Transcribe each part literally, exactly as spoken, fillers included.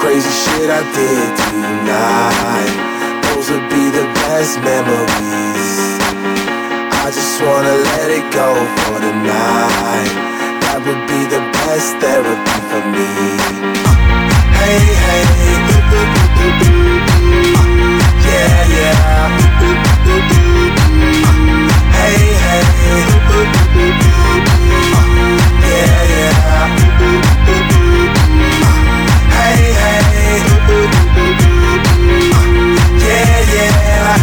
crazy shit I did tonight, those would be the best memories. I just wanna let it go for the night. That would be the best therapy for me. Hey, hey, yeah, yeah. Hey, hey, yeah, yeah. Hey, hey, yeah, yeah.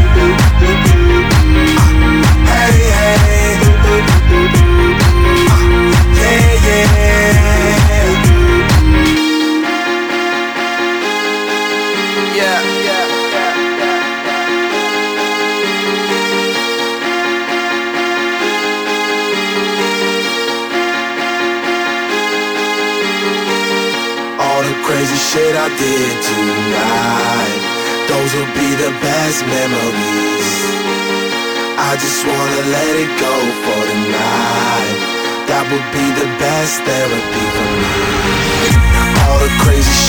Hey, hey, yeah, yeah. Yeah, yeah, yeah, yeah. All the crazy shit I did tonight, those will be the best memories. I just wanna let it go for the night. That would be the best therapy for me. All the crazy shit